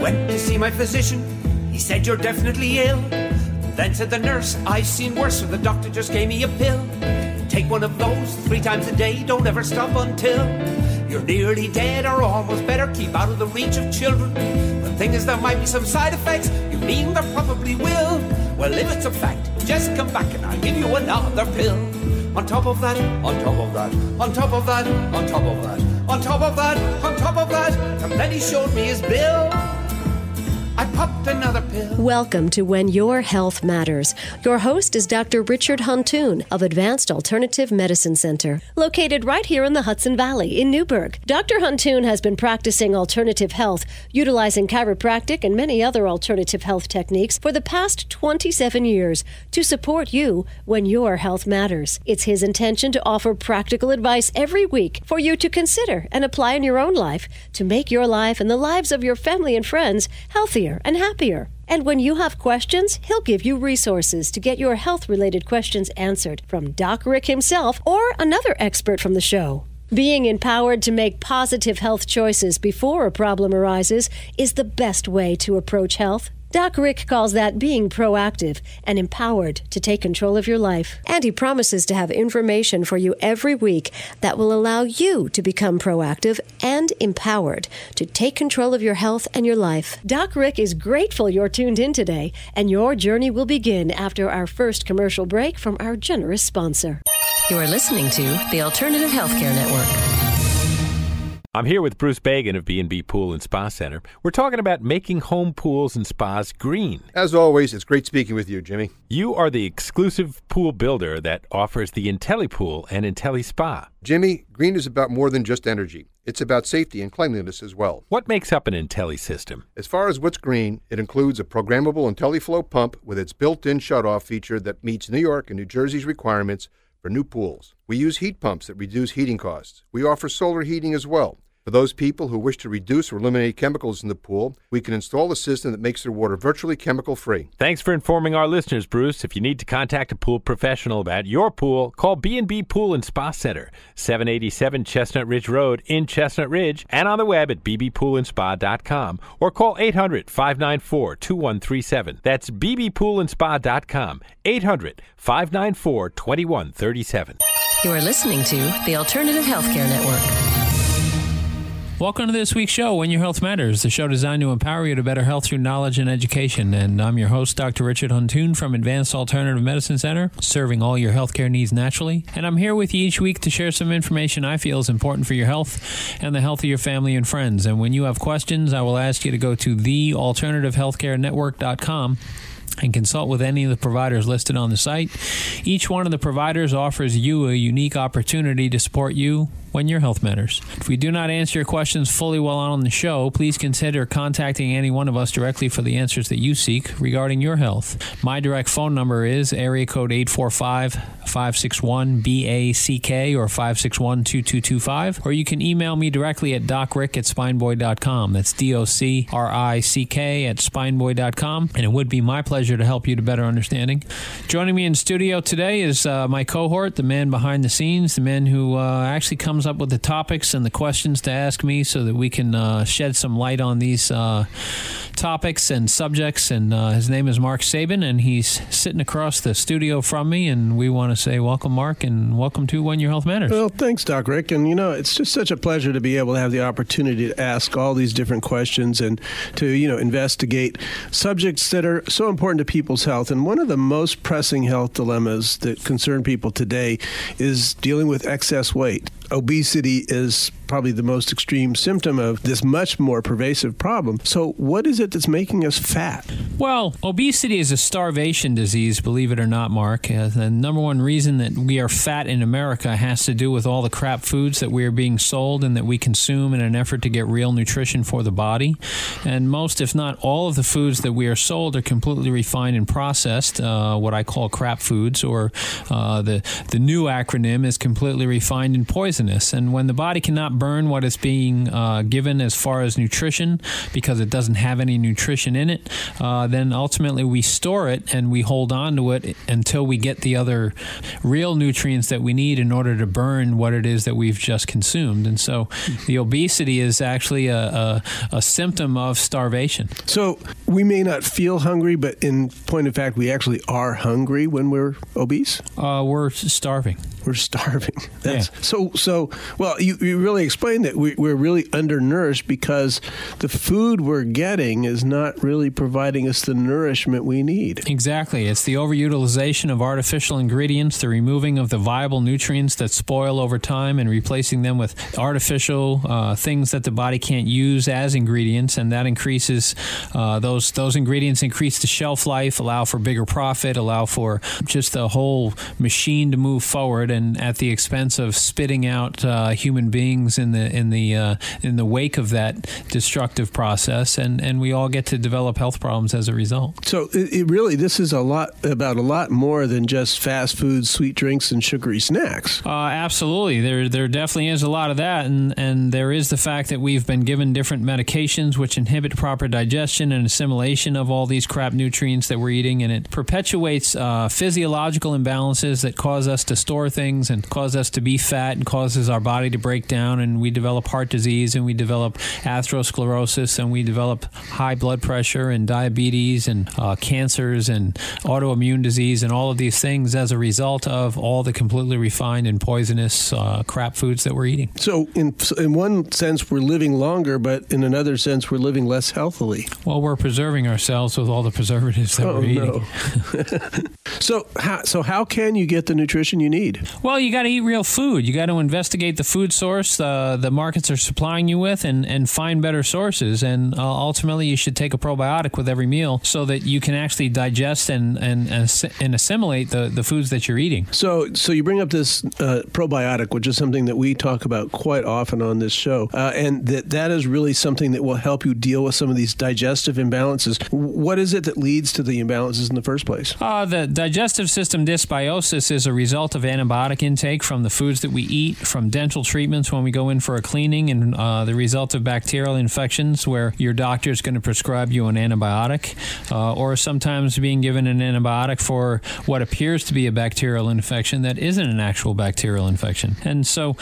went to see my physician. He said, you're definitely ill. Then said the nurse, I've seen worse, so the doctor just gave me a pill. Take one of those 3 times a day, don't ever stop until you're nearly dead or almost better. Keep out of the reach of children. The thing is, there might be some side effects. You mean there probably will? Well, if it's a fact, just come back and I'll give you another pill. On top of that, on top of that, on top of that, on top of that, on top of that, on top of that, and then he showed me his bill. I popped another pill. Welcome to When Your Health Matters. Your host is Dr. Richard Huntoon of Advanced Alternative Medicine Center, located right here in the Hudson Valley in Newburgh. Dr. Huntoon has been practicing alternative health, utilizing chiropractic and many other alternative health techniques for the past 27 years to support you when your health matters. It's his intention to offer practical advice every week for you to consider and apply in your own life to make your life and the lives of your family and friends healthier and happier. And when you have questions, he'll give you resources to get your health-related questions answered from Doc Rick himself or another expert from the show. Being empowered to make positive health choices before a problem arises is the best way to approach health. Doc Rick calls that being proactive and empowered to take control of your life. And he promises to have information for you every week that will allow you to become proactive and empowered to take control of your health and your life. Doc Rick is grateful you're tuned in today, and your journey will begin after our first commercial break from our generous sponsor. You are listening to the Alternative Healthcare Network. I'm here with Bruce Bagan of B&B Pool and Spa Center. We're talking about making home pools and spas green. As always, it's great speaking with you, Jimmy. You are the exclusive pool builder that offers the IntelliPool and IntelliSpa. Jimmy, green is about more than just energy. It's about safety and cleanliness as well. What makes up an Intelli system? As far as what's green, it includes a programmable IntelliFlow pump with its built-in shutoff feature that meets New York and New Jersey's requirements for new pools. We use heat pumps that reduce heating costs. We offer solar heating as well. For those people who wish to reduce or eliminate chemicals in the pool, we can install a system that makes their water virtually chemical-free. Thanks for informing our listeners, Bruce. If you need to contact a pool professional about your pool, call B&B Pool and Spa Center, 787 Chestnut Ridge Road in Chestnut Ridge, and on the web at bbpoolandspa.com, or call 800-594-2137. That's bbpoolandspa.com, 800-594-2137. You are listening to the Alternative Healthcare Network. Welcome to this week's show, When Your Health Matters, the show designed to empower you to better health through knowledge and education. And I'm your host, Dr. Richard Huntoon from Advanced Alternative Medicine Center, serving all your healthcare needs naturally. And I'm here with you each week to share some information I feel is important for your health and the health of your family and friends. And when you have questions, I will ask you to go to thealternativehealthcarenetwork.com and consult with any of the providers listed on the site. Each one of the providers offers you a unique opportunity to support you when your health matters. If we do not answer your questions fully while on the show, please consider contacting any one of us directly for the answers that you seek regarding your health. My direct phone number is area code 845-561-BACK or 561-2225, or you can email me directly at docrick@spineboy.com. That's DOCRICK@spineboy.com, and it would be my pleasure to help you to better understanding. Joining me in studio today is my cohort, the man behind the scenes, the man who actually comes up with the topics and the questions to ask me so that we can shed some light on these topics and subjects. And his name is Mark Sabin, and he's sitting across the studio from me, and we want to say welcome, Mark, and welcome to When Your Health Matters. Well, thanks, Doc Rick. And, it's just such a pleasure to be able to have the opportunity to ask all these different questions and to, investigate subjects that are so important to people's health. And one of the most pressing health dilemmas that concern people today is dealing with excess weight. Obesity is probably the most extreme symptom of this much more pervasive problem. So what is it that's making us fat? Well, obesity is a starvation disease, believe it or not, Mark. The number one reason that we are fat in America has to do with all the crap foods that we are being sold and that we consume in an effort to get real nutrition for the body. And most, if not all, of the foods that we are sold are completely refined and processed, what I call crap foods, or the new acronym is completely refined and poisonous. And when the body cannot not burn what is being given as far as nutrition because it doesn't have any nutrition in it, then ultimately we store it and we hold on to it until we get the other real nutrients that we need in order to burn what it is that we've just consumed. And so the obesity is actually a symptom of starvation. So we may not feel hungry, but in point of fact, we actually are hungry when we're obese? We're starving. We're starving. So. Well, you really explained that we're really undernourished because the food we're getting is not really providing us the nourishment we need. Exactly. It's the overutilization of artificial ingredients, the removing of the viable nutrients that spoil over time and replacing them with artificial things that the body can't use as ingredients, and that increases those ingredients increase the shelf life, allow for bigger profit, allow for just the whole machine to move forward, and at the expense of spitting out human beings in the wake of that destructive process, and we all get to develop health problems as a result. So it really, this is about a lot more than just fast food, sweet drinks, and sugary snacks. Absolutely, there definitely is a lot of that, and there is the fact that we've been given different medications which inhibit proper digestion and assimilation of all these crap nutrients that we're eating, and it perpetuates physiological imbalances that cause us to store things and cause us to be fat and causes our body to break down, and we develop heart disease and we develop atherosclerosis and we develop high blood pressure and diabetes and cancers and autoimmune disease and all of these things as a result of all the completely refined and poisonous crap foods that we're eating. So in one sense we're living longer, but in another sense we're living less healthily. Well, we're preserving ourselves with all the preservatives that we're eating. So how can you get the nutrition you need? Well, you got to eat real food. You got to investigate the food source the markets are supplying you with and find better sources. And ultimately, you should take a probiotic with every meal so that you can actually digest and assimilate the foods that you're eating. So you bring up this probiotic, which is something that we talk about quite often on this show, and that is really something that will help you deal with some of these digestive imbalances. What is it that leads to the imbalances in the first place? The digestive system dysbiosis is a result of antibiotic intake from the foods that we eat, from dental treatments when we go in for a cleaning, and the result of bacterial infections where your doctor is going to prescribe you an antibiotic, or sometimes being given an antibiotic for what appears to be a bacterial infection that isn't an actual bacterial infection. And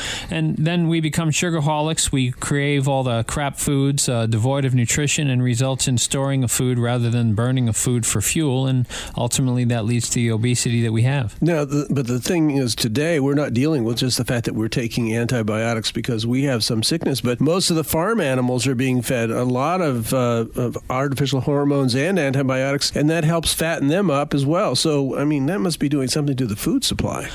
then we become sugarholics. We crave all the crap foods devoid of nutrition, and results in storing a food rather than burning a food for fuel, and ultimately that leads to the obesity that we have. Now, but the thing is, today we're not dealing with just the fact that we're taking antibiotics because we have some sickness, but most of the farm animals are being fed a lot of artificial hormones and antibiotics, and that helps fatten them up as well. So, I mean, that must be doing something to the food supply.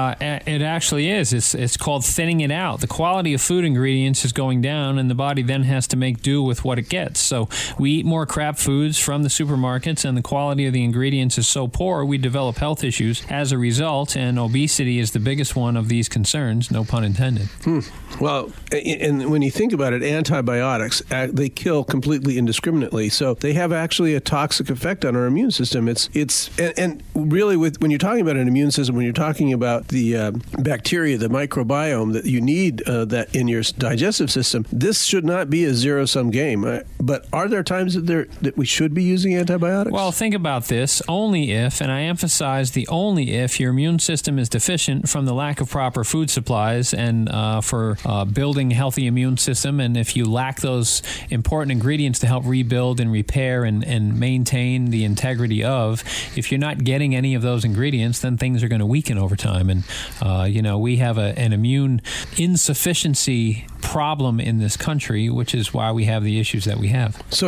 It actually is. It's called thinning it out. The quality of food ingredients is going down, and the body then has to make do with what it gets. So we eat more crap foods from the supermarkets, and the quality of the ingredients is so poor, we develop health issues as a result, and obesity is the biggest one of these concerns, no pun intended. Well, and when you think about it, antibiotics, they kill completely indiscriminately. So they have actually a toxic effect on our immune system. And really, when you're talking about an immune system, when you're talking about the bacteria, the microbiome that you need that in your digestive system, this should not be a zero-sum game. But are there times that we should be using antibiotics? Well, think about this. Only if, and I emphasize the only if, your immune system is deficient from the lack of proper food supplies and for building a healthy immune system, and if you lack those important ingredients to help rebuild and repair and maintain the integrity of, if you're not getting any of those ingredients, then things are going to weaken over time. And, we have an immune insufficiency problem in this country, which is why we have the issues that we have. So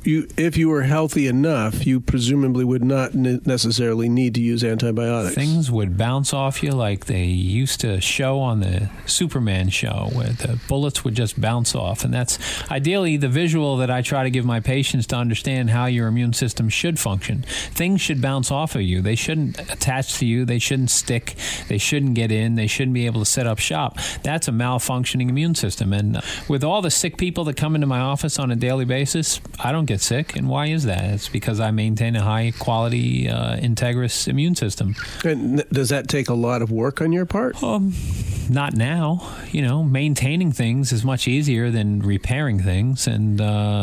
if you were healthy enough, you presumably would not necessarily need to use antibiotics. Things would bounce off you like they used to show on the Superman show, where the bullets would just bounce off. And that's ideally the visual that I try to give my patients to understand how your immune system should function. Things should bounce off of you. They shouldn't attach to you. They shouldn't stick. They shouldn't get in. They shouldn't be able to set up shop. That's a malfunctioning immune system. And with all the sick people that come into my office on a daily basis, I don't get sick. And why is that? It's because I maintain a high quality, integrous immune system. And does that take a lot of work on your part? Not now. Maintaining things is much easier than repairing things, and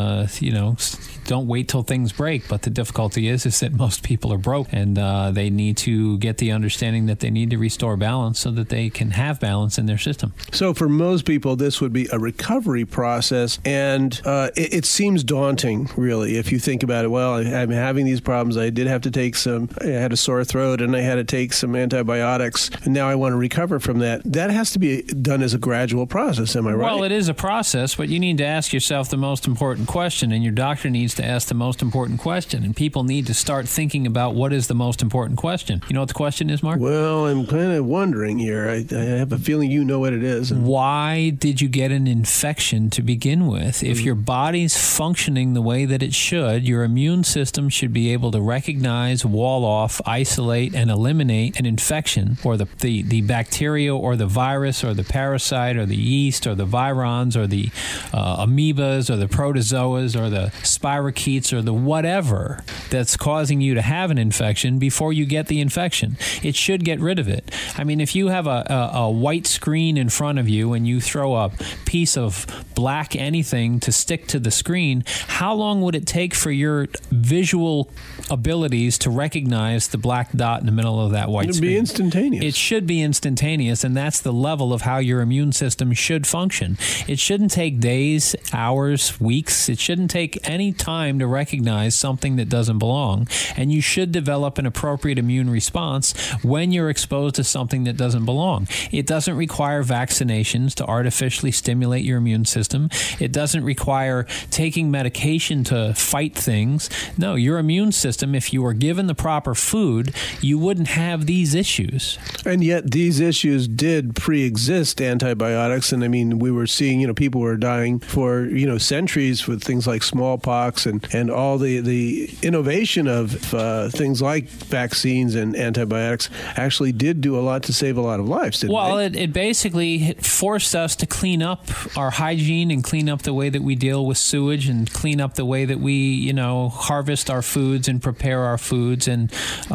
don't wait till things break. But the difficulty is that most people are broke, and they need to get the understanding that they need to restore balance so that they can have balance in their system. So for most people, this would be a recovery process, and it seems daunting, really, if you think about it. Well, I'm having these problems. I did have to take I had a sore throat, and I had to take some antibiotics, and now I want to recover from that. That has to be done as a gradual process, am I right? Well, it is a process, but you need to ask yourself the most important question, and your doctor needs to ask the most important question, and people need to start thinking about what is the most important question. You know what the question is, Mark? Well, I'm kind of wondering here. I have a feeling you know what it is. Why did you get an infection to begin with? If your body's functioning the way that it should, your immune system should be able to recognize, wall off, isolate, and eliminate an infection, or the bacteria or the virus or the parasite or the yeast or the virons or the amoebas or the protozoas or the spirochetes or the whatever that's causing you to have an infection before you get the infection. It should get rid of it. I mean, if you have a white screen in front of you and you throw a piece of black anything to stick to the screen, how long would it take for your visual abilities to recognize the black dot in the middle of that white screen? It would be instantaneous. It should be instantaneous, and that's the level of how your immune system should function. It shouldn't take days, hours, weeks. It shouldn't take any time to recognize something that doesn't belong, and you should develop an appropriate immune response when you're exposed to something that doesn't belong. It doesn't require vaccinations to artificially stimulate your immune system. It doesn't require taking medication to fight things. No, your immune system, if you were given the proper food, you wouldn't have these issues. And yet these issues did pre-exist antibiotics, and I mean, we were seeing, people were dying for, centuries with things like smallpox and all the innovation of things like vaccines and antibiotics actually did do a lot to save a lot of lives, didn't it? It basically forced us to clean up our hygiene and clean up the way that we deal with sewage and clean up the way that we, harvest our foods and prepare our foods. And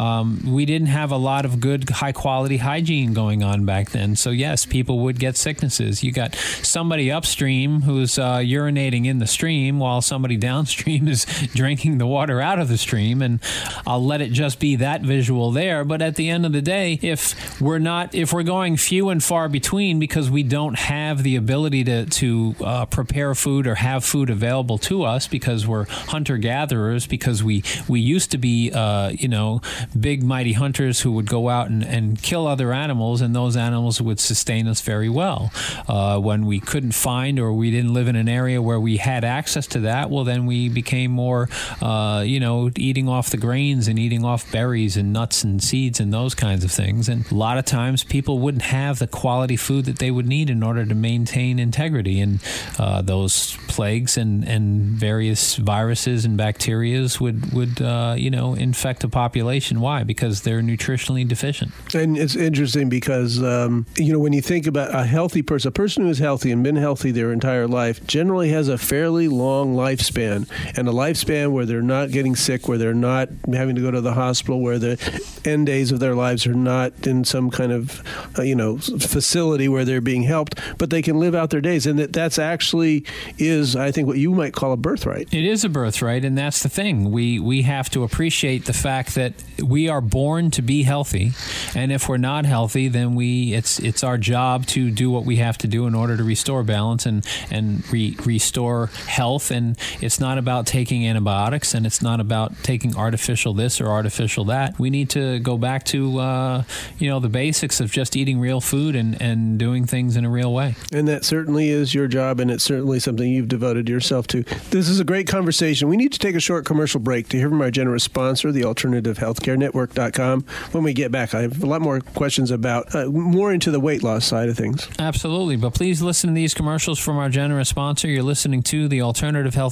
we didn't have a lot of good, high-quality hygiene going on back then. So, yes, people would get sicknesses. You got somebody upstream who's urinating in the stream while somebody downstream is drinking the water out of the stream. And I'll let it just be that visual there. But at the end of the day, if we're going few and far between because we don't have the ability to prepare food or have food available to us because we're hunter-gatherers, because we used to be, big, mighty hunters who would go out and kill other animals, and those animals would sustain us very well. When we couldn't find or we didn't live in an area where we had access to that, well, then we became more, eating off the grains and eating off berries and nuts and seeds and those kinds of things. And a lot of times people wouldn't have the quality food that they would need in order to maintain integrity. And those plagues and various viruses and bacteria would infect a population. Why? Because they're nutritionally deficient. And it's interesting because, when you think about a healthy person, a person who is healthy and been healthy their entire life generally has a fairly long lifespan, and a lifespan where they're not getting sick, where they're not having to go to the hospital, where the end days of their lives are not in some kind of, facility where they're being helped, but they can live out their days. And that's actually is, I think, what you might call a birthright. It is a birthright, and that's the thing. We have to appreciate the fact that we are born to be healthy, and if we're not healthy, then it's our job to do what we have to do in order to restore balance and restore health. And it's not about taking antibiotics, and it's not about taking artificial this or artificial that. We need to go back to the basics of just eating real food and doing things in a real way. And that certainly is your job, and it's certainly something you've devoted yourself to. This is a great conversation. We need to take a short commercial break to hear from our generous sponsor, the AlternativeHealthCareNetwork.com. When we get back, I have a lot more questions about more into the weight loss side of things. Absolutely. But please listen to these commercials from our generous sponsor. You're listening to the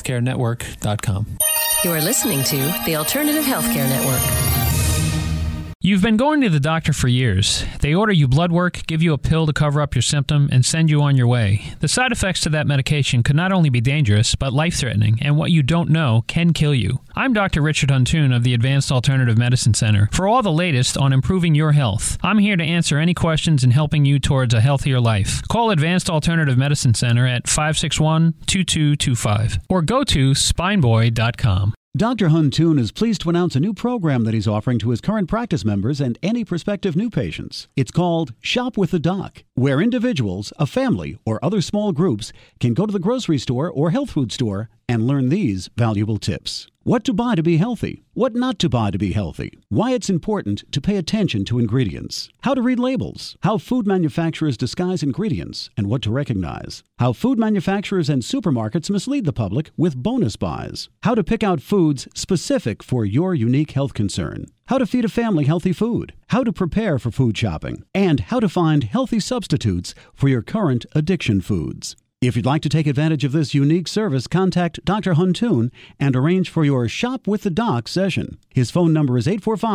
AlternativeHealthCareNetwork.com. You're listening to the Alternative Healthcare Network. You've been going to the doctor for years. They order you blood work, give you a pill to cover up your symptom, and send you on your way. The side effects to that medication could not only be dangerous, but life-threatening, and what you don't know can kill you. I'm Dr. Richard Huntoon of the Advanced Alternative Medicine Center. For all the latest on improving your health, I'm here to answer any questions in helping you towards a healthier life. Call Advanced Alternative Medicine Center at 561-2225 or go to spineboy.com. Dr. Huntoon is pleased to announce a new program that he's offering to his current practice members and any prospective new patients. It's called Shop with the Doc, where individuals, a family, or other small groups can go to the grocery store or health food store and learn these valuable tips. What to buy to be healthy, what not to buy to be healthy, why it's important to pay attention to ingredients, how to read labels, how food manufacturers disguise ingredients and what to recognize, how food manufacturers and supermarkets mislead the public with bonus buys, how to pick out foods specific for your unique health concern, how to feed a family healthy food, how to prepare for food shopping, and how to find healthy substitutes for your current addiction foods. If you'd like to take advantage of this unique service, contact Dr. Huntoon and arrange for your Shop with the Doc session. His phone number is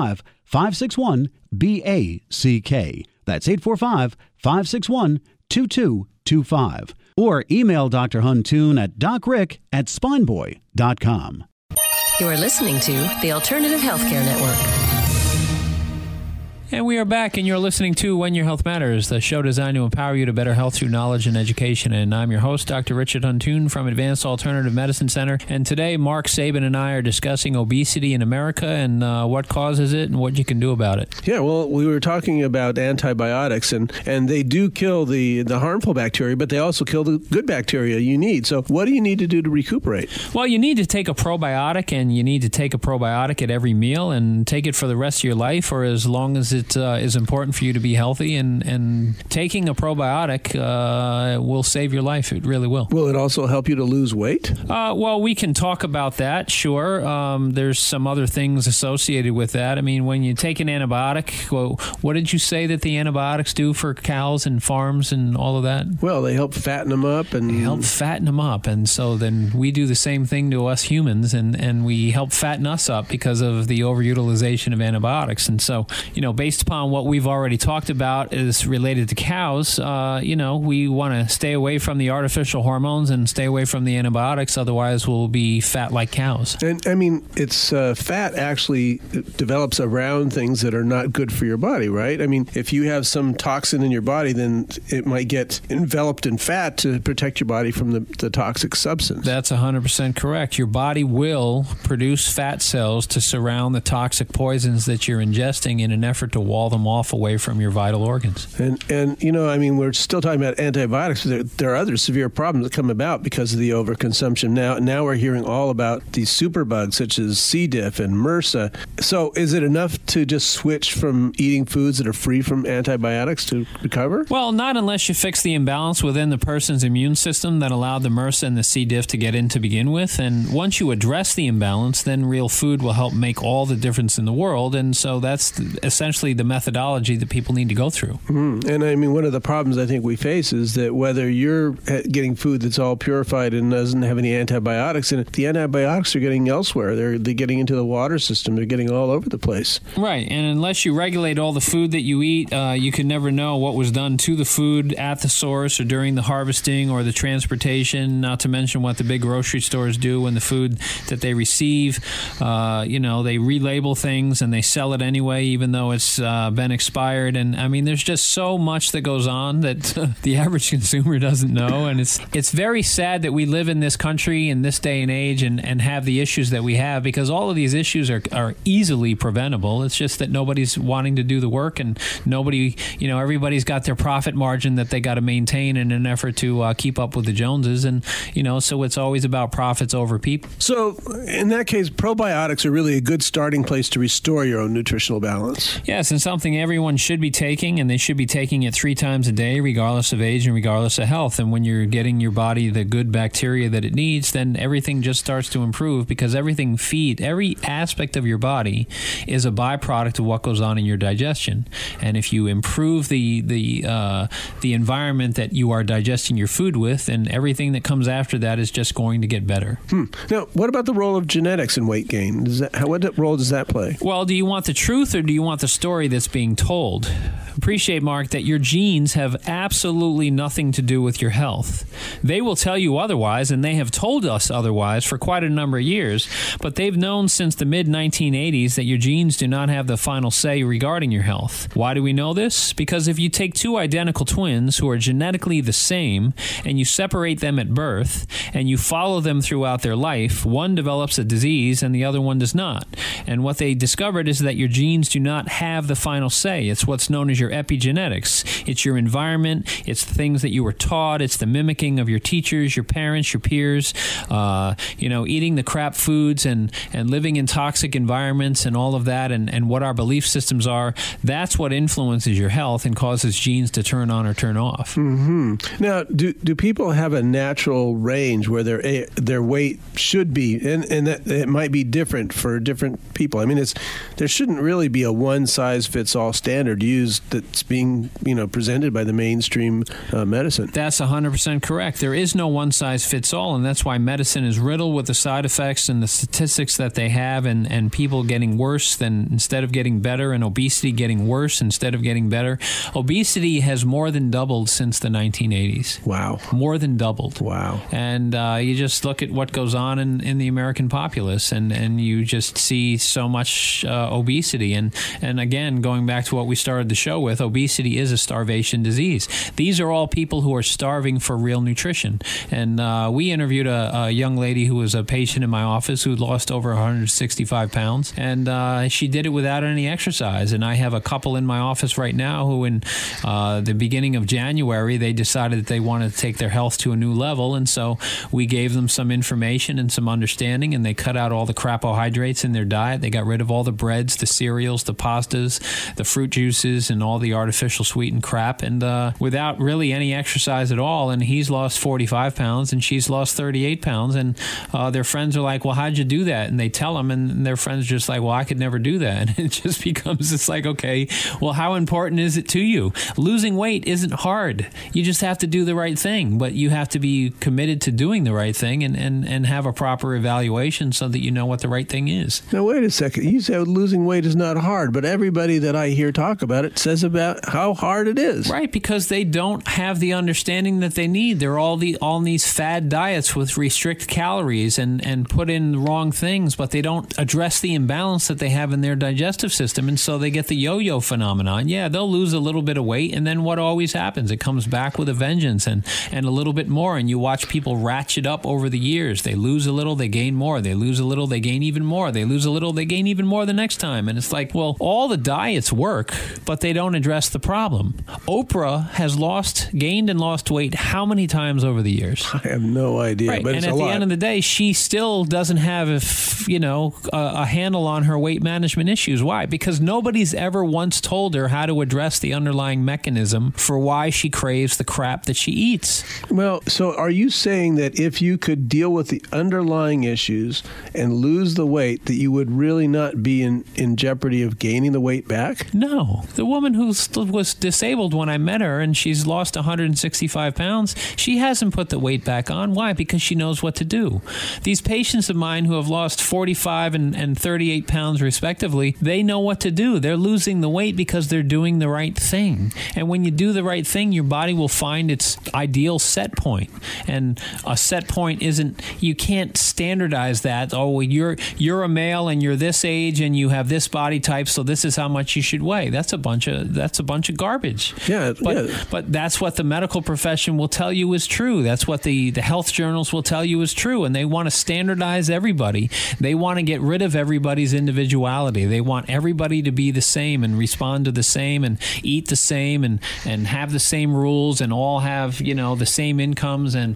845-561-BACK. That's 845-561-2225. Or email Dr. Huntoon at docrick@spineboy.com. You're listening to the Alternative Healthcare Network. And we are back, and you're listening to When Your Health Matters, the show designed to empower you to better health through knowledge and education. And I'm your host, Dr. Richard Huntoon from Advanced Alternative Medicine Center. And today, Mark Sabin and I are discussing obesity in America and what causes it and what you can do about it. Yeah, well, we were talking about antibiotics, and they do kill the harmful bacteria, but they also kill the good bacteria you need. So what do you need to do to recuperate? Well, you need to take a probiotic, and you need to take a probiotic at every meal and take it for the rest of your life or as long as it is important for you to be healthy, and taking a probiotic will save your life. It really will. Will it also help you to lose weight? Well, we can talk about that, sure. There's some other things associated with that. I mean, when you take an antibiotic, well, what did you say that the antibiotics do for cows and farms and all of that? Well, they help fatten them up. And so then we do the same thing to us humans, and we help fatten us up because of the overutilization of antibiotics. And so, based upon what we've already talked about is related to cows, we want to stay away from the artificial hormones and stay away from the antibiotics. Otherwise, we'll be fat like cows. And I mean, it's fat actually develops around things that are not good for your body, right? I mean, if you have some toxin in your body, then it might get enveloped in fat to protect your body from the toxic substance. That's 100% correct. Your body will produce fat cells to surround the toxic poisons that you're ingesting in an effort to wall them off away from your vital organs. And I mean, we're still talking about antibiotics. There are other severe problems that come about because of the overconsumption. Now we're hearing all about these superbugs such as C. diff and MRSA. So is it enough to just switch from eating foods that are free from antibiotics to recover? Well, not unless you fix the imbalance within the person's immune system that allowed the MRSA and the C. diff to get in to begin with. And once you address the imbalance, then real food will help make all the difference in the world. And so that's essentially the methodology that people need to go through. Mm-hmm. And I mean, one of the problems I think we face is that whether you're getting food that's all purified and doesn't have any antibiotics in it, the antibiotics are getting elsewhere. They're getting into the water system. They're getting all over the place. Right. And unless you regulate all the food that you eat, you can never know what was done to the food at the source or during the harvesting or the transportation, not to mention what the big grocery stores do when the food that they receive, they relabel things and they sell it anyway, even though it's been expired. And I mean, there's just so much that goes on that the average consumer doesn't know. And it's very sad that we live in this country in this day and age and have the issues that we have, because all of these issues are easily preventable. It's just that nobody's wanting to do the work, and everybody's got their profit margin that they got to maintain in an effort to keep up with the Joneses. And, so it's always about profits over people. So in that case, probiotics are really a good starting place to restore your own nutritional balance. Yes, and something everyone should be taking, and they should be taking it 3 times a day, regardless of age and regardless of health. And when you're getting your body the good bacteria that it needs, then everything just starts to improve, because every aspect of your body is a byproduct of what goes on in your digestion. And if you improve the environment that you are digesting your food with, then everything that comes after that is just going to get better. Now, what about the role of genetics in weight gain? What role does that play? Well, do you want the truth or do you want the story story that's being told. Appreciate, Mark, that your genes have absolutely nothing to do with your health. They will tell you otherwise, and they have told us otherwise for quite a number of years, but they've known since the mid-1980s that your genes do not have the final say regarding your health. Why do we know this? Because if you take two identical twins who are genetically the same, and you separate them at birth, and you follow them throughout their life, one develops a disease and the other one does not. And what they discovered is that your genes do not have the final say. It's what's known as your epigenetics. It's your environment. It's the things that you were taught. It's the mimicking of your teachers, your parents, your peers, eating the crap foods and living in toxic environments and all of that and what our belief systems are. That's what influences your health and causes genes to turn on or turn off. Mm-hmm. Now, do people have a natural range where their weight should be, and that it might be different for different people? I mean, there shouldn't really be a one-size-fits-all standard used that's being presented by the mainstream medicine. That's 100% correct. There is no one-size-fits-all, and that's why medicine is riddled with the side effects and the statistics that they have, and people getting worse instead of getting better, and obesity getting worse instead of getting better. Obesity has more than doubled since the 1980s. Wow. More than doubled. Wow. And you just look at what goes on in the American populace, and you just see so much obesity. And again, going back to what we started the show with, obesity is a starvation disease. These are all people who are starving for real nutrition. And we interviewed a young lady who was a patient in my office who lost over 165 pounds, and she did it without any exercise. And I have a couple in my office right now who in the beginning of January, they decided that they wanted to take their health to a new level, and so we gave them some information and some understanding, and they cut out all the carbohydrates in their diet. They got rid of all the breads, the cereals, the pastas, the fruit juices, and all the artificial sweetened crap, and without really any exercise at all. And he's lost 45 pounds, and she's lost 38 pounds, and their friends are like, well, how'd you do that? And they tell them, and their friends are just like, well, I could never do that. And it just becomes this like, okay, well, how important is it to you? Losing weight isn't hard. You just have to do the right thing, but you have to be committed to doing the right thing and have a proper evaluation so that you know what the right thing is. Now, wait a second. You said losing weight is not hard, but everybody that I hear talk about it says about how hard it is. Right, because they don't have the understanding that they need. They're all on these fad diets with restrict calories and put in the wrong things, but they don't address the imbalance that they have in their digestive system, and so they get the yo-yo phenomenon. Yeah, they'll lose a little bit of weight, and then what always happens? It comes back with a vengeance and a little bit more, and you watch people ratchet up over the years. They lose a little, they gain more. They lose a little, they gain even more. They lose a little, they gain even more the next time. And it's like, well, all the diets work, but they don't address the problem. Oprah has gained and lost weight how many times over the years? I have no idea, right. But and it's at the end of the day, she still doesn't have a handle on her weight management issues. Why? Because nobody's ever once told her how to address the underlying mechanism for why she craves the crap that she eats. Well, so are you saying that if you could deal with the underlying issues and lose the weight, that you would really not be in jeopardy of gaining the weight back? No. The woman who was disabled when I met her and she's lost 165 pounds, she hasn't put the weight back on. Why? Because she knows what to do. These patients of mine who have lost 45 and 38 pounds respectively, they know what to do. They're losing the weight because they're doing the right thing. And when you do the right thing, your body will find its ideal set point. And a set point you can't standardize that. Oh, you're a male and you're this age and you have this body type, so this is how much you should weigh. That's a bunch of garbage. Yeah, but that's what the medical profession will tell you is true. That's what the health journals will tell you is true. And they want to standardize everybody. They want to get rid of everybody's individuality. They want everybody to be the same and respond to the same and eat the same and have the same rules and all have, the same incomes. And,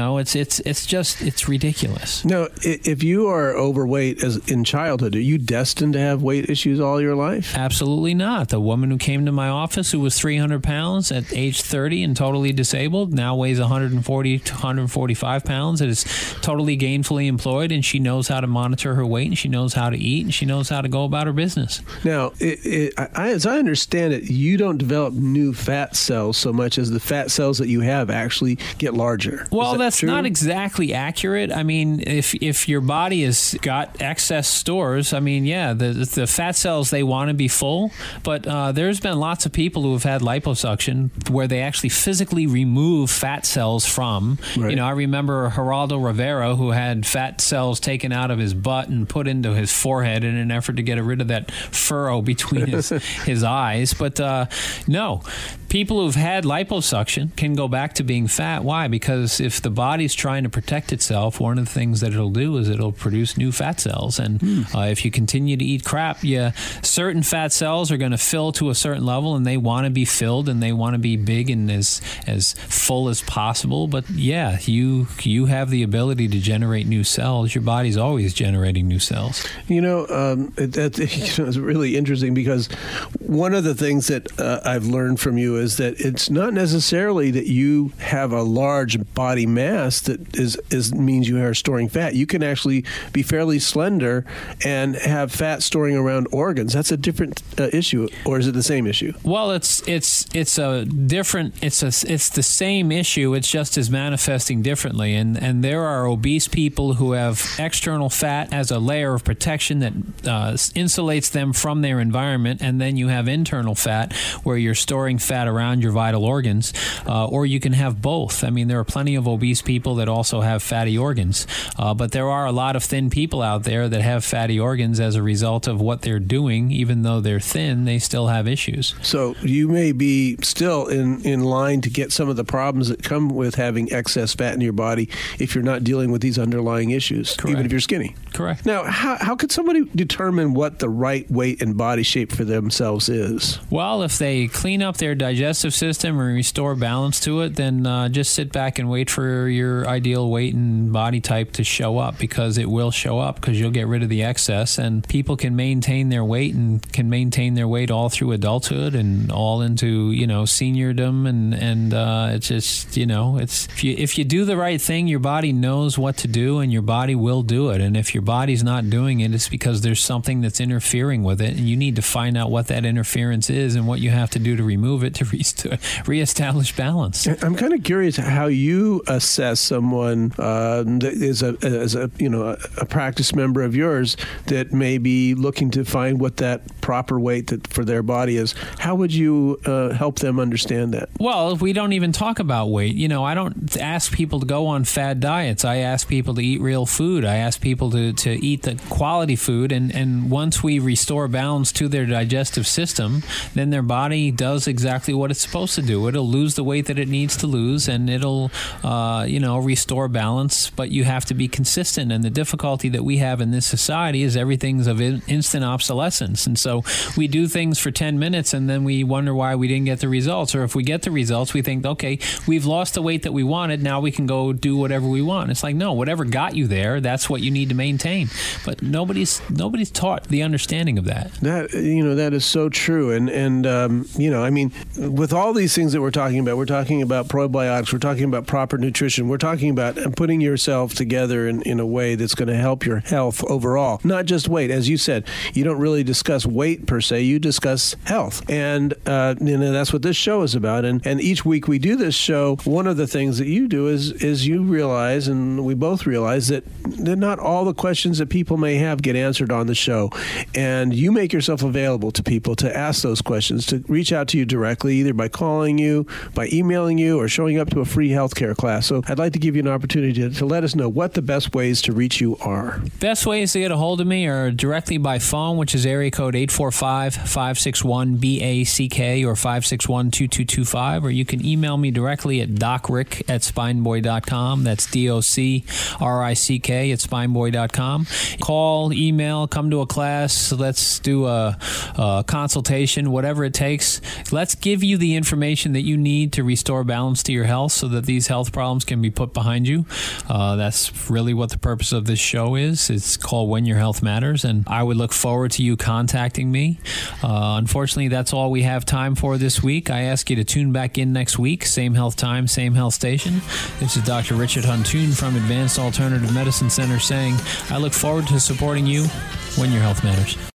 it's ridiculous. Now, if you are overweight as in childhood, are you destined to have weight issues all your life? Absolutely not. The woman who came to my office who was 300 pounds at age 30 and totally disabled now weighs 140 to 145 pounds and is totally gainfully employed, and she knows how to monitor her weight, and she knows how to eat, and she knows how to go about her business. Now, as I understand it, you don't develop new fat cells so much as the fat cells that you have actually get larger. Well, that's true? Not exactly accurate. I mean, if your body has got excess stores, I mean, yeah, the fat cells, they want to be full, but there's been lots of people who have had liposuction where they actually physically remove fat cells from. Right. I remember Geraldo Rivera, who had fat cells taken out of his butt and put into his forehead in an effort to get rid of that furrow between his eyes. But no, people who've had liposuction can go back to being fat. Why? Because if the body's trying to protect itself, one of the things that it'll do is it'll produce new fat cells. And if you continue to eat crap, certain fat cells are going to fill to a certain level, and they want to be filled, and they want to be big and as full as possible. But yeah, you have the ability to generate new cells. Your body's always generating new cells. It's really interesting because one of the things that I've learned from you is that it's not necessarily that you have a large body mass that means you are storing fat. You can actually be fairly slender and have fat storing around organs. That's a different issue, or is it the same issue? Well, it's a different. It's the same issue. It's just as manifesting differently. And there are obese people who have external fat as a layer of protection that insulates them from their environment, and then you have internal fat where you're storing fat around your vital organs, or you can have both. I mean, there are plenty of obese people that also have fatty organs, but there are a lot of thin people out there that have fatty organs as a result of what they're doing. Even though they're thin, they still have issues. So you may be still in line to get some of the problems that come with having excess fat in your body if you're not dealing with these underlying issues, Correct. even if you're skinny. Correct. Now, how could somebody determine what the right weight and body shape for themselves is? Well, if they clean up their digestive system and restore balance to it, then just sit back and wait for your ideal weight and body type to show up, because it will show up, because you'll get rid of the excess, and people can maintain their weight and can maintain their weight all through adulthood and all into seniordom, and it's just it's if you do the right thing, your body knows what to do, and your body will do it. And if your body's not doing it, it's because there's something that's interfering with it, and you need to find out what that interference is and what you have to do to remove it to reestablish balance. I'm kind of curious how you assess someone that is a practice member of yours that may be looking to find what that proper weight for their body is. How would you help them understand that? Well, we don't even talk about weight. I don't ask people to go on fad diets. I ask people to eat real food. I ask people to eat the quality food, and once we restore balance to their digestive system, then their body does exactly what it's supposed to do. It'll lose the weight that it needs to lose, and it'll restore balance, but you have to be consistent. And the difficulty that we have in this society is everything's of instant obsolescence. And so we do things for 10 minutes and then we wonder why we didn't get the results. Or if we get the results, we think, okay, we've lost the weight that we wanted. Now we can go do whatever we want. It's like, no, whatever got you there, that's what you need to maintain. But nobody's taught the understanding of that. That is so true. And with all these things that we're talking about probiotics, we're talking about proper nutrition, we're talking about putting yourself together in a way that's going to help your health overall. Not just weight. As you said, you don't really discuss weight per se, you discuss health. And that's what this show is about. And each week we do this show, one of the things that you do is you realize, and we both realize, that not all the questions that people may have get answered on the show. And you make yourself available to people to ask those questions, to reach out to you directly, either by calling you, by emailing you, or showing up to a free healthcare class. So I'd like to give you an opportunity to let us know what the best ways to reach you are. Best ways to get a hold of me are directly by phone, which is area code 845-561-BACK or 561-2225, or you can email me directly at docrick@spineboy.com. That's DOCRICK at spineboy.com. Call, email, come to a class. Let's do a consultation, whatever it takes. Let's give you the information that you need to restore balance to your health so that these health problems can be put behind you. That's really what the purpose of this show is. It's called When Your Health Matters, and I would look forward to you contacting me. Unfortunately, that's all we have time for this week. I ask you to tune back in next week. Same health time, same health station. This is Dr. Richard Huntoon from Advanced Alternative Medicine Center saying I look forward to supporting you when your health matters.